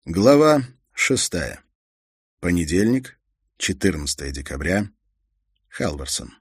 Глава 6. Понедельник, 14 декабря. Халварсон.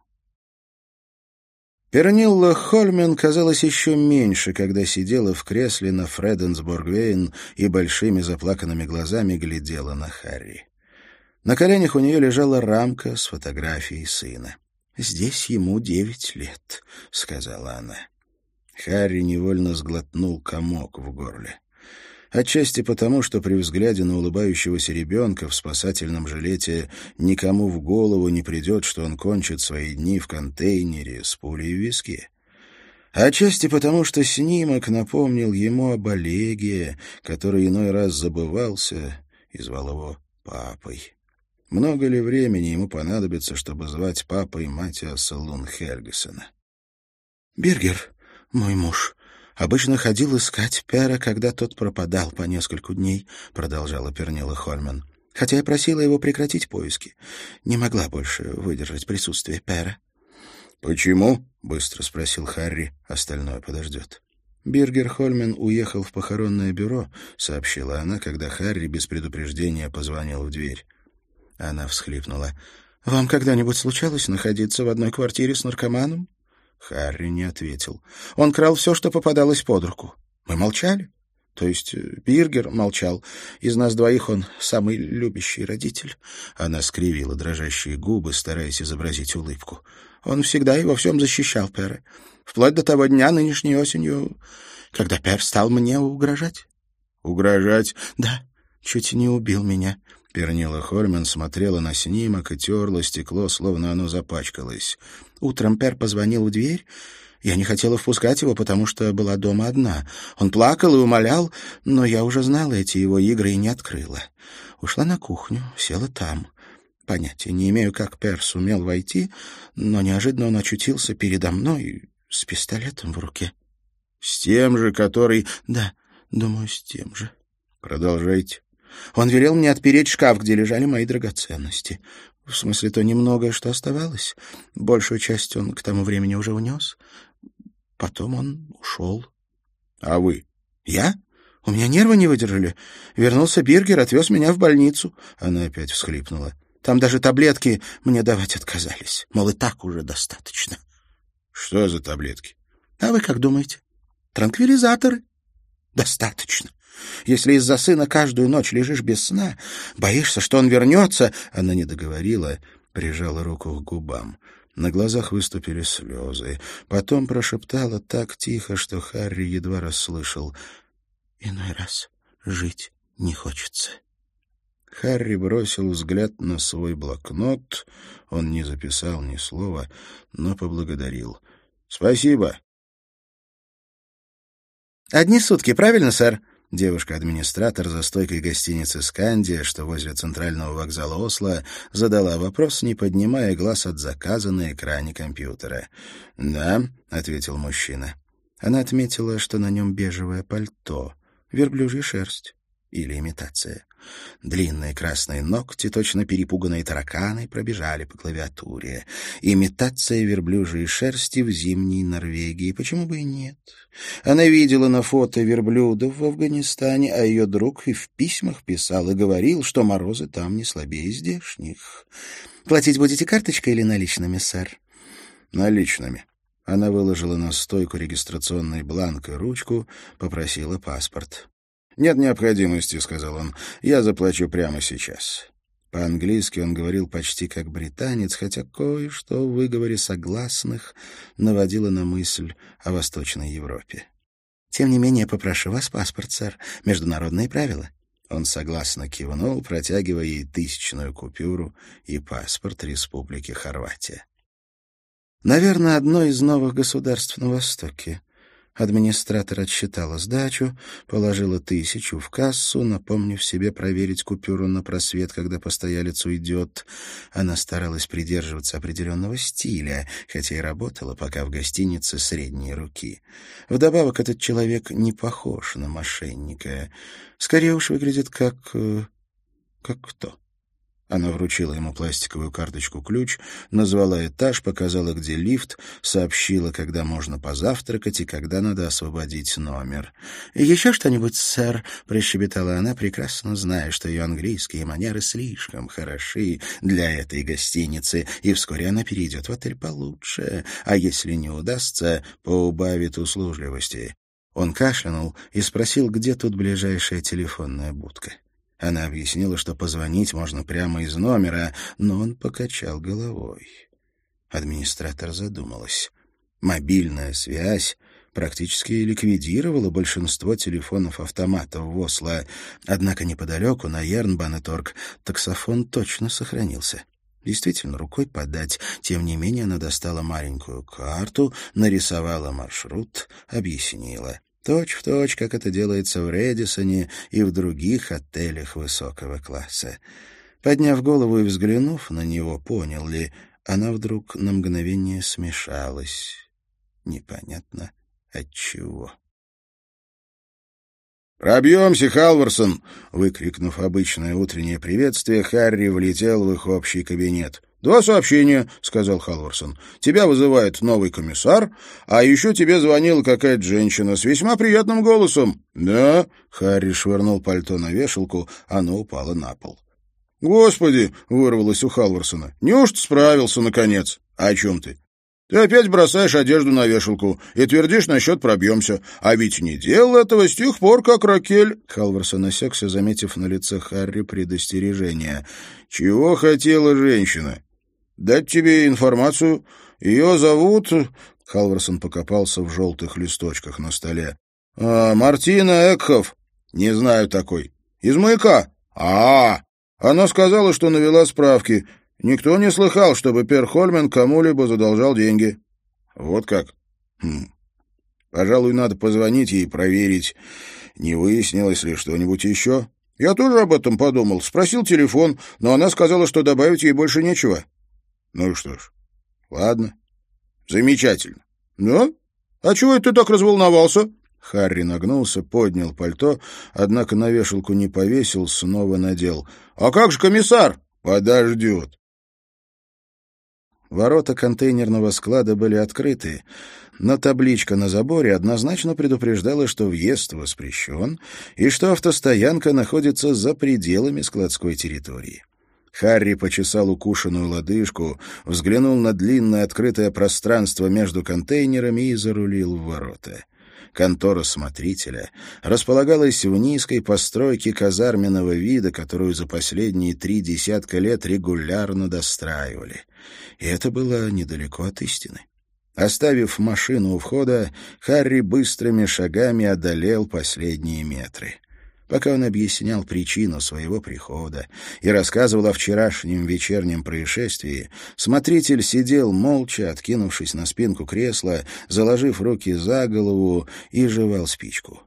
Пернилла Хольмен казалась еще меньше, когда сидела в кресле на Фреденсборг-Вейн и большими заплаканными глазами глядела на Харри. На коленях у нее лежала рамка с фотографией сына. «Здесь ему 9 лет», — сказала она. Харри невольно сглотнул комок в горле. Отчасти потому, что при взгляде на улыбающегося ребенка в спасательном жилете никому в голову не придет, что он кончит свои дни в контейнере с пулей в виске. Отчасти потому, что снимок напомнил ему об Олеге, который иной раз забывался и звал его папой. Много ли времени ему понадобится, чтобы звать папой Матиаса Лунд-Хельгесена? «Биргер, мой муж, обычно ходил искать Пера, когда тот пропадал по нескольку дней», — продолжала Пернилла Хольмен. «Хотя я просила его прекратить поиски. Не могла больше выдержать присутствие Пера». «Почему?» — быстро спросил Харри. «Остальное подождет». «Биргер Хольмен уехал в похоронное бюро», — сообщила она, когда Харри без предупреждения позвонил в дверь. Она всхлипнула. «Вам когда-нибудь случалось находиться в одной квартире с наркоманом?» Харри не ответил. «Он крал все, что попадалось под руку. Мы молчали. То есть Биргер молчал. Из нас двоих он самый любящий родитель». Она скривила дрожащие губы, стараясь изобразить улыбку. «Он всегда и во всем защищал Пера. Вплоть до того дня нынешней осенью, когда Пер стал мне угрожать». «Угрожать?» «Да, чуть не убил меня». Пернилла Хольмен смотрела на снимок и терла стекло, словно оно запачкалось. Утром Пер позвонил в дверь. Я не хотела впускать его, потому что была дома одна. Он плакал и умолял, но я уже знала эти его игры и не открыла. Ушла на кухню, села там. Понятия не имею, как Пер сумел войти, но неожиданно он очутился передо мной с пистолетом в руке. — С тем же, который... — Да, думаю, с тем же. — Продолжайте. Он велел мне отпереть шкаф, где лежали мои драгоценности. В смысле, то немногое, что оставалось. Большую часть он к тому времени уже унес. Потом он ушел. — А вы? — Я? У меня нервы не выдержали. Вернулся Биргер, отвез меня в больницу. Она опять всхлипнула. Там даже таблетки мне давать отказались. Мол, и так уже достаточно. — Что за таблетки? — А вы как думаете? Транквилизаторы. Достаточно. Если из-за сына каждую ночь лежишь без сна, боишься, что он вернется...» Она не договорила, прижала руку к губам. На глазах выступили слезы. Потом прошептала так тихо, что Харри едва расслышал. «Иной раз жить не хочется». Харри бросил взгляд на свой блокнот. Он не записал ни слова, но поблагодарил. «Спасибо». «Одни сутки, правильно, сэр?» Девушка-администратор за стойкой гостиницы «Скандия», что возле центрального вокзала Осло, задала вопрос, не поднимая глаз от заказа на экране компьютера. «Да», — ответил мужчина. Она отметила, что на нем бежевое пальто, верблюжья шерсть или имитация. Длинные красные ногти, точно перепуганные тараканы, пробежали по клавиатуре. Имитация верблюжьей шерсти в зимней Норвегии. Почему бы и нет? Она видела на фото верблюдов в Афганистане, а ее друг и в письмах писал и говорил, что морозы там не слабее здешних. «Платить будете карточкой или наличными, сэр?» «Наличными». Она выложила на стойку регистрационный бланк и ручку, попросила паспорт. «Нет необходимости», — сказал он. «Я заплачу прямо сейчас». По-английски он говорил почти как британец, хотя кое-что в выговоре согласных наводило на мысль о Восточной Европе. «Тем не менее, попрошу вас паспорт, сэр. Международные правила». Он согласно кивнул, протягивая ей 1000-ную купюру и паспорт Республики Хорватия. Наверное, одно из новых государств на Востоке. Администратор отсчитала сдачу, положила 1000 в кассу, напомнив себе проверить купюру на просвет, когда постоялец уйдет. Она старалась придерживаться определенного стиля, хотя и работала пока в гостинице средней руки. Вдобавок, этот человек не похож на мошенника. Скорее уж выглядит как кто? Она вручила ему пластиковую карточку-ключ, назвала этаж, показала, где лифт, сообщила, когда можно позавтракать и когда надо освободить номер. «Еще что-нибудь, сэр?» — прощебетала она, прекрасно зная, что ее английские манеры слишком хороши для этой гостиницы, и вскоре она перейдет в отель получше, а если не удастся, поубавит услужливости. Он кашлянул и спросил, где тут ближайшая телефонная будка. Она объяснила, что позвонить можно прямо из номера, но он покачал головой. Администратор задумалась. Мобильная связь практически ликвидировала большинство телефонов-автоматов в Осло, однако неподалеку, на Ернбанеторг, таксофон точно сохранился. Действительно, рукой подать. Тем не менее, она достала маленькую карту, нарисовала маршрут, объяснила. Точь-в-точь, как это делается в Рэдисоне и в других отелях высокого класса. Подняв голову и взглянув на него, понял ли, она вдруг на мгновение смешалась. Непонятно отчего. «Пробьемся, Халварсон!» Выкрикнув обычное утреннее приветствие, Харри влетел в их общий кабинет. «Два сообщения», — сказал Халварсон. «Тебя вызывает новый комиссар, а еще тебе звонила какая-то женщина с весьма приятным голосом». «Да?» — Харри швырнул пальто на вешалку, оно упало на пол. «Господи!» — вырвалось у Халварсона. «Неужто справился, наконец?» «А о чем ты?» «Ты опять бросаешь одежду на вешалку и твердишь насчет «пробьемся». А ведь не делал этого с тех пор, как Ракель...» Халварсон осекся, заметив на лице Харри предостережение. «Чего хотела женщина?» «Дать тебе информацию. Ее зовут...» Халварсон покопался в желтых листочках на столе. «Мартина Экхоф». «Не знаю такой». «Из маяка». Она сказала, что навела справки. Никто не слыхал, чтобы Пер Хольмен кому-либо задолжал деньги». «Вот как?» «Пожалуй, надо позвонить ей и проверить, не выяснилось ли что-нибудь еще». «Я тоже об этом подумал. Спросил телефон, но она сказала, что добавить ей больше нечего». «Ну что ж, ладно. Замечательно. Ну? А чего это ты так разволновался?» Харри нагнулся, поднял пальто, однако на вешалку не повесил, снова надел. «А как же комиссар?» «Подождет». Ворота контейнерного склада были открыты, но табличка на заборе однозначно предупреждала, что въезд воспрещен и что автостоянка находится за пределами складской территории. Харри почесал укушенную лодыжку, взглянул на длинное открытое пространство между контейнерами и зарулил в ворота. Контора смотрителя располагалась в низкой постройке казарменного вида, которую за последние 3 десятка лет регулярно достраивали. И это было недалеко от истины. Оставив машину у входа, Харри быстрыми шагами одолел последние метры. Пока он объяснял причину своего прихода и рассказывал о вчерашнем вечернем происшествии, смотритель сидел молча, откинувшись на спинку кресла, заложив руки за голову, и жевал спичку.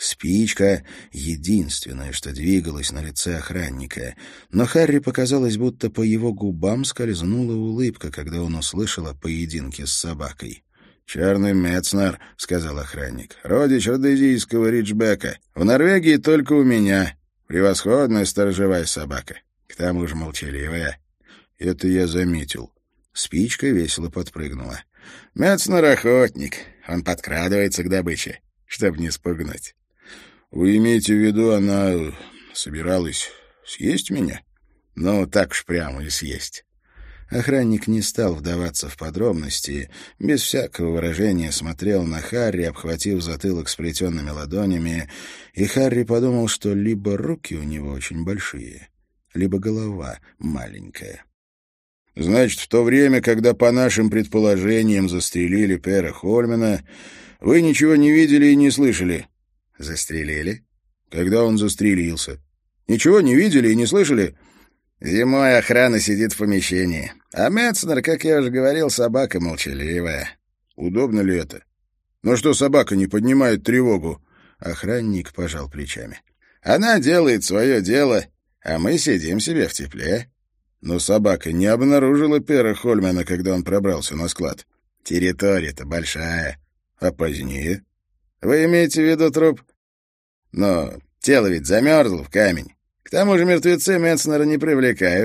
Спичка — единственное, что двигалось на лице охранника, но Харри показалось, будто по его губам скользнула улыбка, когда он услышал о поединке с собакой. «Черный Мецнер», — сказал охранник, — «родич родезийского риджбека. В Норвегии только у меня. Превосходная сторожевая собака. К тому же молчаливая». «Это я заметил». Спичка весело подпрыгнула. «Мецнер — охотник. Он подкрадывается к добыче, чтобы не спугнуть». «Вы имеете в виду, она собиралась съесть меня?» «Ну, так уж прямо и съесть». Охранник не стал вдаваться в подробности, без всякого выражения смотрел на Харри, обхватив затылок сплетенными ладонями, и Харри подумал, что либо руки у него очень большие, либо голова маленькая. «Значит, в то время, когда, по нашим предположениям, застрелили Пера Хольмена, вы ничего не видели и не слышали?» «Застрелили?» «Когда он застрелился. Ничего не видели и не слышали?» «Зимой охрана сидит в помещении. А Мецнер, как я уже говорил, собака молчаливая». «Удобно ли это? Но что собака не поднимает тревогу?» Охранник пожал плечами. «Она делает свое дело, а мы сидим себе в тепле». «Но собака не обнаружила Пера Хольмена, когда он пробрался на склад». «Территория-то большая». «А позднее?» «Вы имеете в виду труп?» «Но тело ведь замерзло в камень. К тому же мертвецы Мецнера не привлекают.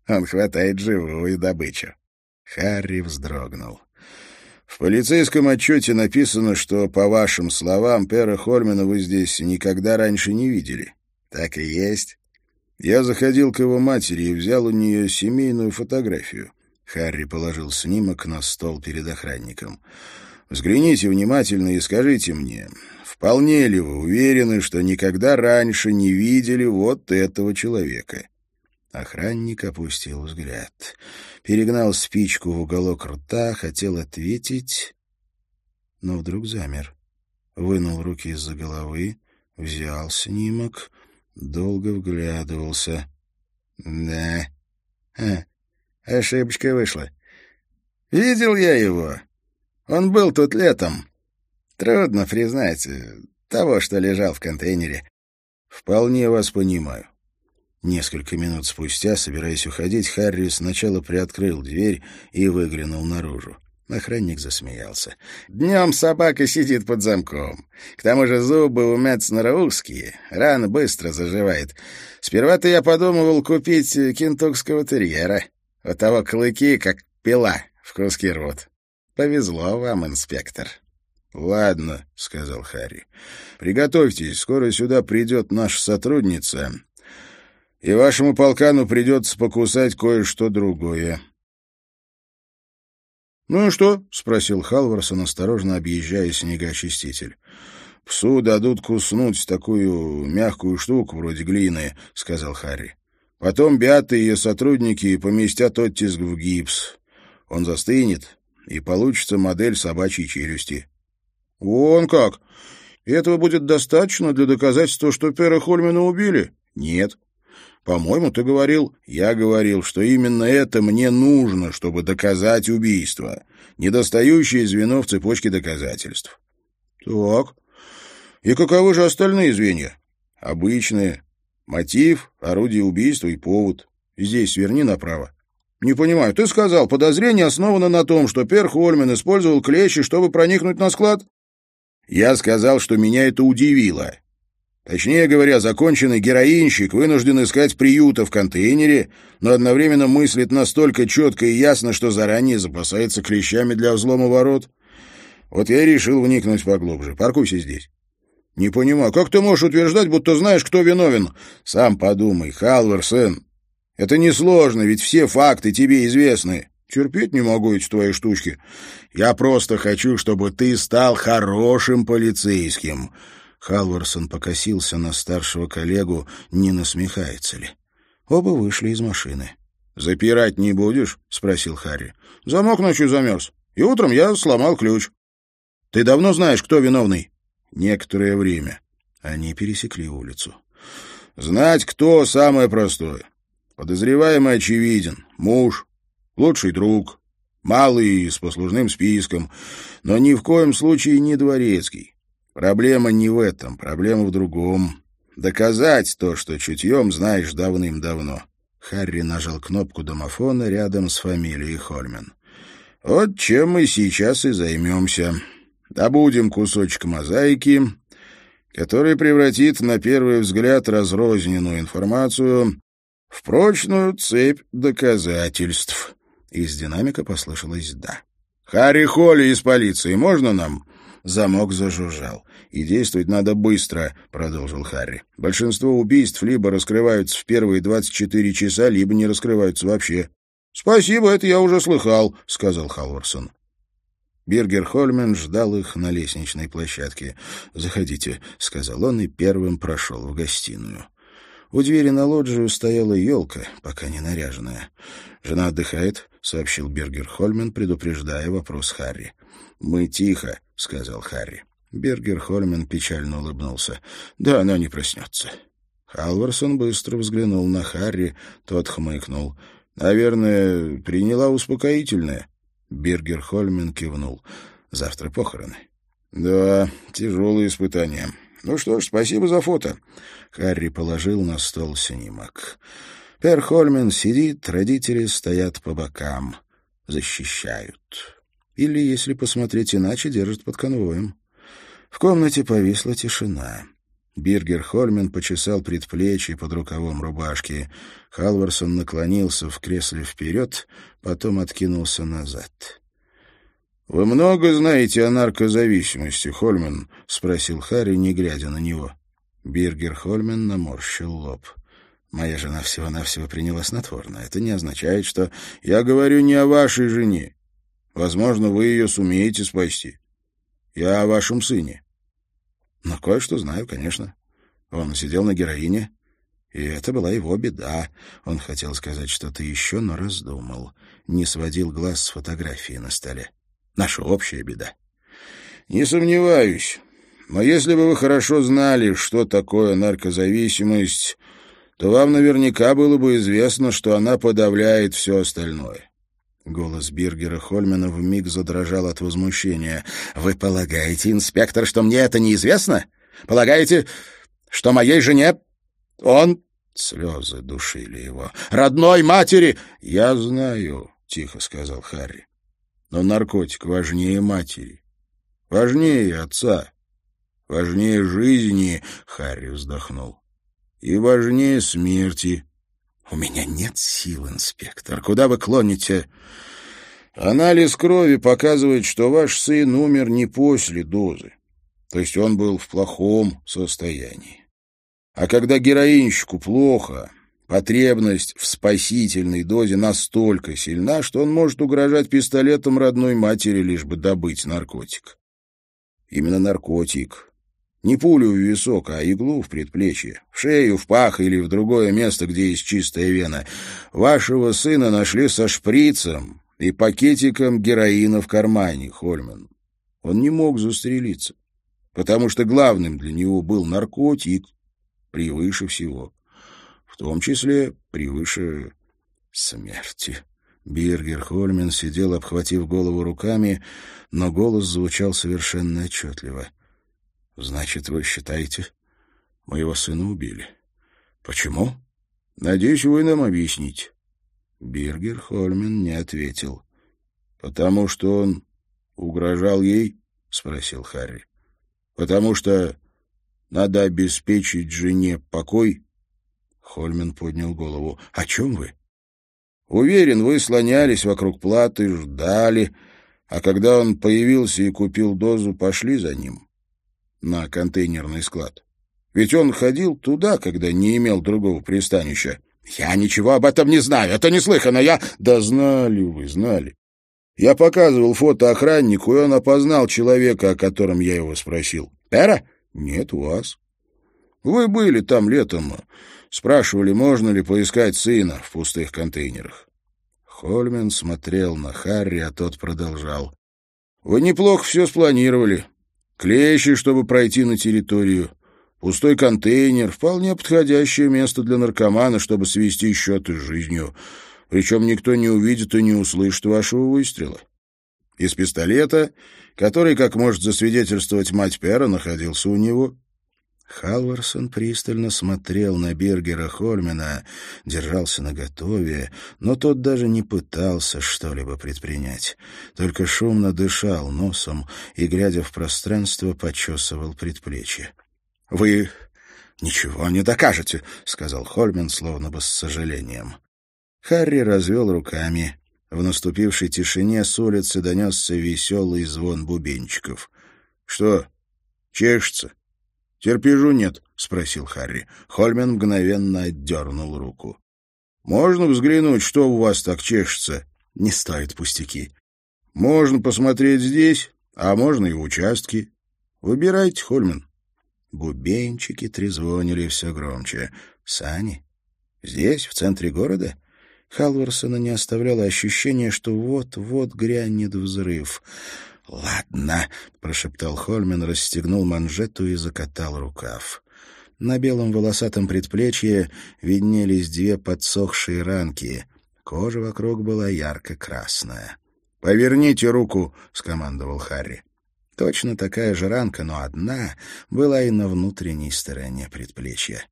Он хватает живую добычу». Харри вздрогнул. «В полицейском отчете написано, что, по вашим словам, Пера Хольмена вы здесь никогда раньше не видели». «Так и есть». «Я заходил к его матери и взял у нее семейную фотографию». Харри положил снимок на стол перед охранником. «Взгляните внимательно и скажите мне, вполне ли вы уверены, что никогда раньше не видели вот этого человека?» Охранник опустил взгляд. Перегнал спичку в уголок рта, хотел ответить, но вдруг замер. Вынул руки из-за головы, взял снимок, долго вглядывался. «Да, ошибочка вышла. Видел я его. Он был тут летом. Трудно признать того, что лежал в контейнере». «Вполне вас понимаю». Несколько минут спустя, собираясь уходить, Харри сначала приоткрыл дверь и выглянул наружу. Охранник засмеялся. «Днем собака сидит под замком. К тому же зубы у Метцнера узкие. Рана быстро заживает. Сперва-то я подумывал купить кентукского терьера. У того клыки, как пила, в куски рвут. Повезло вам, инспектор». «Ладно», — сказал Харри. «Приготовьтесь, скоро сюда придет наша сотрудница, и вашему полкану придется покусать кое-что другое». «Ну и что?» — спросил Халварсон, осторожно объезжая снегоочиститель. «Псу дадут куснуть такую мягкую штуку, вроде глины», — сказал Харри. «Потом Беата и ее сотрудники поместят оттиск в гипс. Он застынет, и получится модель собачьей челюсти». «Вон как! И этого будет достаточно для доказательства, что Пера Хольмена убили?» «Нет. По-моему, ты говорил...» «Я говорил, что именно это мне нужно, чтобы доказать убийство. Недостающее звено в цепочке доказательств». «Так. И каковы же остальные звенья?» «Обычные. Мотив, орудие убийства и повод. Здесь сверни направо». «Не понимаю. Ты сказал, подозрение основано на том, что Пер Хольмен использовал клещи, чтобы проникнуть на склад?» «Я сказал, что меня это удивило. Точнее говоря, законченный героинщик вынужден искать приюта в контейнере, но одновременно мыслит настолько четко и ясно, что заранее запасается клещами для взлома ворот. Вот я и решил вникнуть поглубже. Паркуйся здесь». «Не понимаю, как ты можешь утверждать, будто знаешь, кто виновен?» «Сам подумай, Халварсон. Это несложно, ведь все факты тебе известны». «Терпеть не могу эти твои штучки. Я просто хочу, чтобы ты стал хорошим полицейским». Халварсон покосился на старшего коллегу, не насмехается ли. Оба вышли из машины. «Запирать не будешь?» — спросил Харри. «Замок ночью замерз, и утром я сломал ключ». «Ты давно знаешь, кто виновный?» «Некоторое время». Они пересекли улицу. «Знать, кто, самое простое. Подозреваемый очевиден. Муж, лучший друг, малый с послужным списком, но ни в коем случае не дворецкий. Проблема не в этом, проблема в другом. Доказать то, что чутьем знаешь давным-давно». Харри нажал кнопку домофона рядом с фамилией Хольмен. «Вот чем мы сейчас и займемся. Добудем кусочек мозаики, который превратит на первый взгляд разрозненную информацию в прочную цепь доказательств». Из динамика послышалось «да». «Харри Холли из полиции, можно нам?» Замок зажужжал. «И действовать надо быстро», — продолжил Харри. «Большинство убийств либо раскрываются в первые 24 часа, либо не раскрываются вообще». «Спасибо, это я уже слыхал», — сказал Халварсон. Биргер Хольмен ждал их на лестничной площадке. «Заходите», — сказал он и первым прошел в гостиную. У двери на лоджию стояла елка, пока не наряженная. «Жена отдыхает», — сообщил Биргер Хольмен, предупреждая вопрос Харри. «Мы тихо», — сказал Харри. Биргер Хольмен печально улыбнулся. «Да она не проснется». Халварсон быстро взглянул на Харри, тот хмыкнул. «Наверное, приняла успокоительное». Биргер Хольмен кивнул. «Завтра похороны». «Да, тяжелые испытания. Ну что ж, спасибо за фото». Харри положил на стол снимок. Пер Хольмен сидит, родители стоят по бокам. Защищают. Или, если посмотреть иначе, держат под конвоем. В комнате повисла тишина. Биргер Хольмен почесал предплечье под рукавом рубашки. Халварсон наклонился в кресле вперед, потом откинулся назад. «Вы много знаете о наркозависимости, Хольмен?» — спросил Харри, не глядя на него. Биргер Хольмен наморщил лоб. «Моя жена всего-навсего приняла снотворное. Это не означает, что...» «Я говорю не о вашей жене. Возможно, вы ее сумеете спасти. Я о вашем сыне». «Но кое-что знаю, конечно. Он сидел на героине, и это была его беда». Он хотел сказать что-то еще, но раздумал. Не сводил глаз с фотографии на столе. «Наша общая беда». «Не сомневаюсь. Но если бы вы хорошо знали, что такое наркозависимость, то вам наверняка было бы известно, что она подавляет все остальное». Голос Биргера Хольмена вмиг задрожал от возмущения. «Вы полагаете, инспектор, что мне это неизвестно? Полагаете, что моей жене он...» Слезы душили его. «Родной матери!» «Я знаю», — тихо сказал Харри. «Но наркотик важнее матери, важнее отца, важнее жизни», — Харри вздохнул, «и важнее смерти». «У меня нет сил, инспектор. Куда вы клоните?» «Анализ крови показывает, что ваш сын умер не после дозы. То есть он был в плохом состоянии. А когда героинщику плохо, потребность в спасительной дозе настолько сильна, что он может угрожать пистолетом родной матери, лишь бы добыть наркотик. Именно наркотик. Не пулю в висок, а иглу в предплечье, в шею, в пах или в другое место, где есть чистая вена. Вашего сына нашли со шприцем и пакетиком героина в кармане, Хольмен. Он не мог застрелиться, потому что главным для него был наркотик превыше всего, в том числе превыше смерти». Биргер Хольмен сидел, обхватив голову руками, но голос звучал совершенно отчетливо. «Значит, вы считаете, моего сына убили? Почему? Надеюсь, вы нам объясните». Биргер Хольмен не ответил. «Потому что он угрожал ей?» — спросил Харри. «Потому что надо обеспечить жене покой?» Хольмен поднял голову. «О чем вы?» «Уверен, вы слонялись вокруг платы, ждали, а когда он появился и купил дозу, пошли за ним на контейнерный склад. Ведь он ходил туда, когда не имел другого пристанища». «Я ничего об этом не знаю, это неслыханно, я...» «Да знали вы, знали. Я показывал фото охраннику, и он опознал человека, о котором я его спросил». «Пера?» «Нет, вас. Вы были там летом, спрашивали, можно ли поискать сына в пустых контейнерах». Хольмен смотрел на Харри, а тот продолжал. «Вы неплохо все спланировали. Клещи, чтобы пройти на территорию. Пустой контейнер — вполне подходящее место для наркомана, чтобы свести счеты с жизнью. Причем никто не увидит и не услышит вашего выстрела. Из пистолета, который, как может засвидетельствовать мать Пера, находился у него». Халварсон пристально смотрел на Биргера Хольмена, держался наготове, но тот даже не пытался что-либо предпринять. Только шумно дышал носом и, глядя в пространство, почесывал предплечье. «Вы ничего не докажете», — сказал Хольмен, словно бы с сожалением. Харри развел руками. В наступившей тишине с улицы донесся веселый звон бубенчиков. «Что, чешется? Терпежу нет?» — спросил Харри. Хольмен мгновенно отдернул руку. «Можно взглянуть, что у вас так чешется?» «Не стоит пустяки. Можно посмотреть здесь, а можно и в участке. Выбирайте, Хольмен». Бубенчики трезвонили все громче. «Сани? Здесь, в центре города?» Халварсона не оставляло ощущение, что вот-вот грянет взрыв. «Ладно», — прошептал Хольмен, расстегнул манжету и закатал рукав. На белом волосатом предплечье виднелись две подсохшие ранки. Кожа вокруг была ярко-красная. «Поверните руку», — скомандовал Харри. Точно такая же ранка, но одна была и на внутренней стороне предплечья.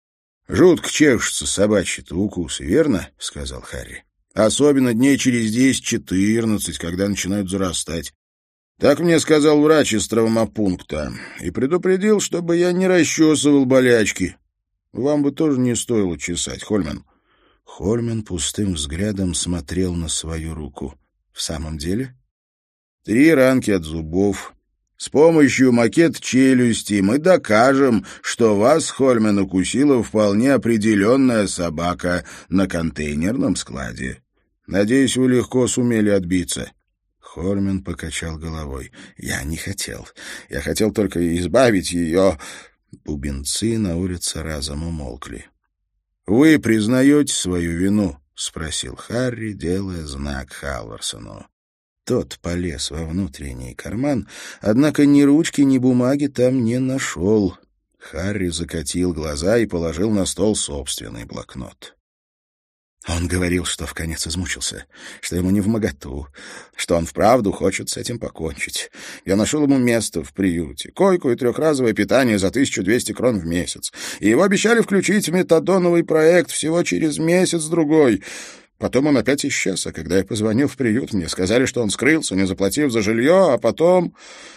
«Жутко чешутся собачьи-то укусы, верно?» — сказал Харри. «Особенно дней через 10-14, когда начинают зарастать. Так мне сказал врач из травмопункта и предупредил, чтобы я не расчесывал болячки. Вам бы тоже не стоило чесать, Хольман». Хольман пустым взглядом смотрел на свою руку. «В самом деле?» 3 ранки от зубов. С помощью макет челюсти мы докажем, что вас, Хольман, укусила вполне определенная собака на контейнерном складе. Надеюсь, вы легко сумели отбиться». Хольман покачал головой. «Я не хотел. Я хотел только избавить ее...» Бубенцы на улице разом умолкли. «Вы признаете свою вину?» — спросил Харри, делая знак Халварсону. Тот полез во внутренний карман, однако ни ручки, ни бумаги там не нашел. Харри закатил глаза и положил на стол собственный блокнот. Он говорил, что вконец измучился, что ему невмоготу, что он вправду хочет с этим покончить. Я нашел ему место в приюте, койку и 3-разовое питание за 1200 крон в месяц. И его обещали включить в метадоновый проект всего через месяц-другой. Потом он опять исчез, а когда я позвонил в приют, мне сказали, что он скрылся, не заплатив за жилье, а потом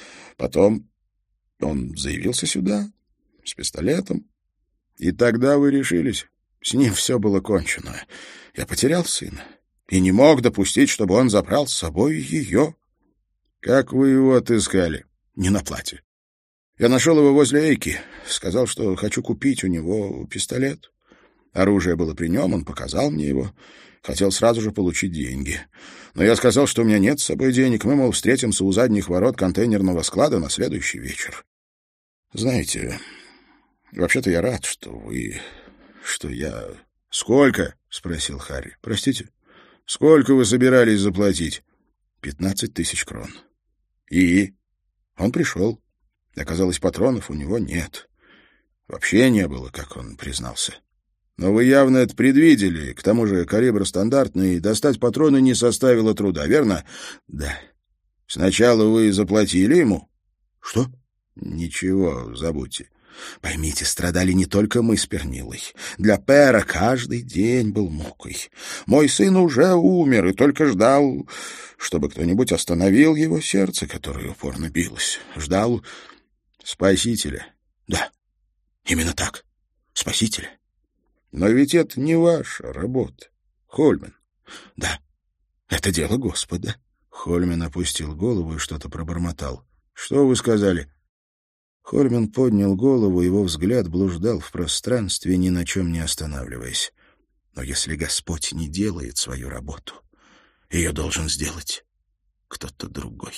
он заявился сюда с пистолетом. И тогда вы решились. С ним все было кончено. Я потерял сына и не мог допустить, чтобы он забрал с собой ее. Как вы его отыскали? Не на плате. Я нашел его возле Эйки, сказал, что хочу купить у него пистолет. Оружие было при нем, он показал мне его. Хотел сразу же получить деньги. Но я сказал, что у меня нет с собой денег. Мы, мол, встретимся у задних ворот контейнерного склада на следующий вечер. Знаете, вообще-то я рад, что я... «Сколько?» — спросил Харри. «Простите? Сколько вы собирались заплатить?» 15 000 крон. «И?» Он пришел. Оказалось, патронов у него нет. Вообще не было, как он признался. Но вы явно это предвидели. К тому же калибр стандартный, достать патроны не составило труда, верно? Да. Сначала вы заплатили ему? Что? Ничего, забудьте. Поймите, страдали не только мы с Пернилой. Для Пера каждый день был мукой. Мой сын уже умер и только ждал, чтобы кто-нибудь остановил его сердце, которое упорно билось. Ждал спасителя. Да, именно так. Спасителя. Но ведь это не ваша работа, Хольман. Да, это дело Господа. Хольман опустил голову и что-то пробормотал. Что вы сказали? Хольман поднял голову, его взгляд блуждал в пространстве, ни на чем не останавливаясь. Но если Господь не делает свою работу, ее должен сделать кто-то другой.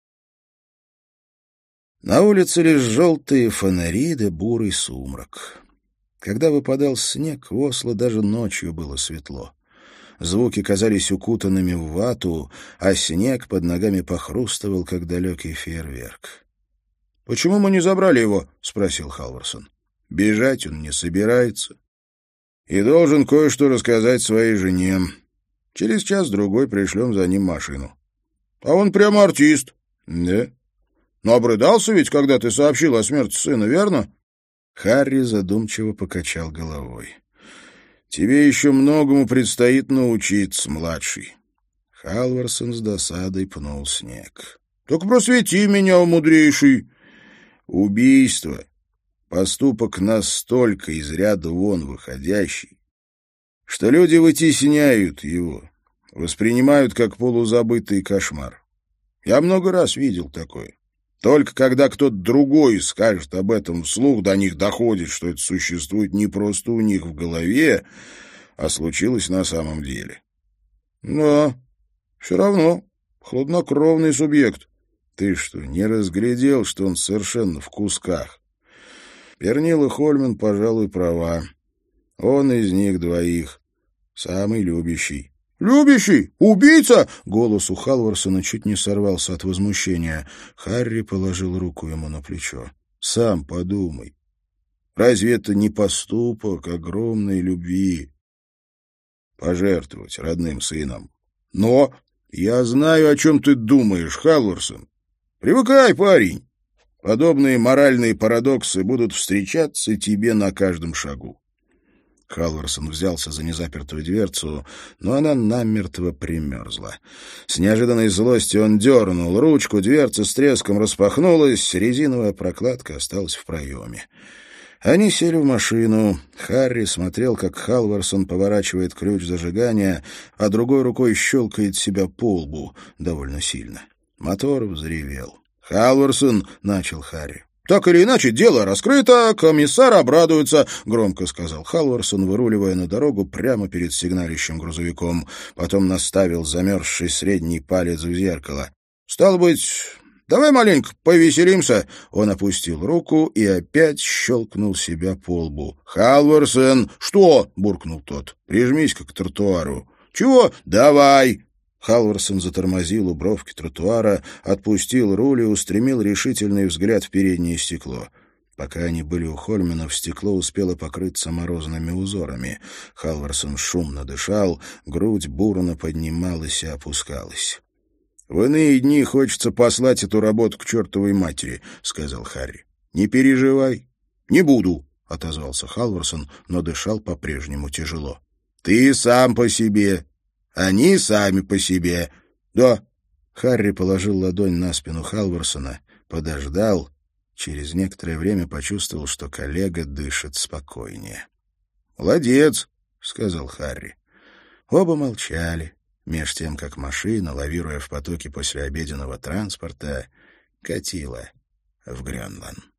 На улице лишь желтые фонари да бурый сумрак. Когда выпадал снег, в Осло даже ночью было светло. Звуки казались укутанными в вату, а снег под ногами похрустывал, как далекий фейерверк. «Почему мы не забрали его?» — спросил Халварсон. «Бежать он не собирается. И должен кое-что рассказать своей жене. Через час-другой пришлем за ним машину». «А он прямо артист». «Да». «Но обрыдался ведь, когда ты сообщил о смерти сына, верно?» Харри задумчиво покачал головой. «Тебе еще многому предстоит научиться, младший». Халварсон с досадой пнул снег. «Так просвети меня, мудрейший». Убийство — поступок настолько из ряда вон выходящий, что люди вытесняют его, воспринимают как полузабытый кошмар. Я много раз видел такое. Только когда кто-то другой скажет об этом вслух, до них доходит, что это существует не просто у них в голове, а случилось на самом деле. Да, все равно хладнокровный субъект. Ты что, не разглядел, что он совершенно в кусках? Пернил и Хольман, пожалуй, права. Он из них двоих самый любящий. «Любящий? Убийца?» Голос у Халварсона чуть не сорвался от возмущения. Харри положил руку ему на плечо. «Сам подумай. Разве это не поступок огромной любви? Пожертвовать родным сыном. Но я знаю, о чем ты думаешь, Халварсон. Привыкай, парень. Подобные моральные парадоксы будут встречаться тебе на каждом шагу. Халварсон взялся за незапертую дверцу, но она намертво примерзла. С неожиданной злостью он дернул ручку, дверца с треском распахнулась, резиновая прокладка осталась в проеме. Они сели в машину. Харри смотрел, как Халварсон поворачивает ключ зажигания, а другой рукой щелкает себя по лбу довольно сильно. Мотор взревел. «Халварсон!» — начал Харри. «Так или иначе, дело раскрыто, комиссар обрадуется», — громко сказал Халварсон, выруливая на дорогу прямо перед сигналищем грузовиком. Потом наставил замерзший средний палец в зеркало. «Стало быть, давай маленько повеселимся». Он опустил руку и опять щелкнул себя по лбу. «Халварсон!» «Что?» — буркнул тот. «Прижмись-ка к тротуару». «Чего?» «Давай!» Халварсон затормозил у бровки тротуара, отпустил руль и устремил решительный взгляд в переднее стекло. Пока они были у Хольменов, стекло успело покрыться морозными узорами. Халварсон шумно дышал, грудь бурно поднималась и опускалась. «В иные дни хочется послать эту работу к чертовой матери», — сказал Харри. «Не переживай». «Не буду», — отозвался Халварсон, но дышал по-прежнему тяжело. «Ты сам по себе. Они сами по себе». «Да». Харри положил ладонь на спину Халварсона, подождал, через некоторое время почувствовал, что коллега дышит спокойнее. «Молодец», — сказал Харри. Оба молчали, меж тем, как машина, лавируя в потоке послеобеденного транспорта, катила в Грёнланд.